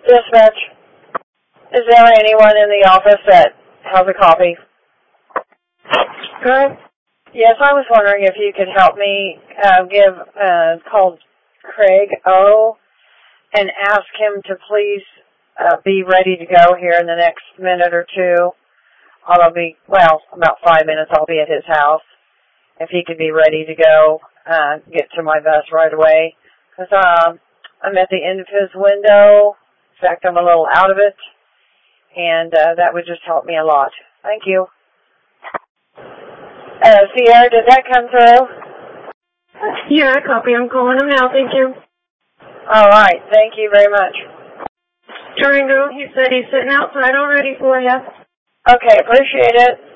Dispatch, is there anyone in the office that has a copy? Good. Yes, I was wondering if you could help me call Craig O. and ask him to please be ready to go here in the next minute or two. About 5 minutes I'll be at his house. If he could be ready to go, get to my bus right away. Because I'm at the end of his window. In fact, I'm a little out of it. And that would just help me a lot. Thank you. Sierra, did that come through? Yeah, copy. I'm calling him now. Thank you. All right. Thank you very much. Durango, he said he's sitting outside already for you. Okay. Appreciate it.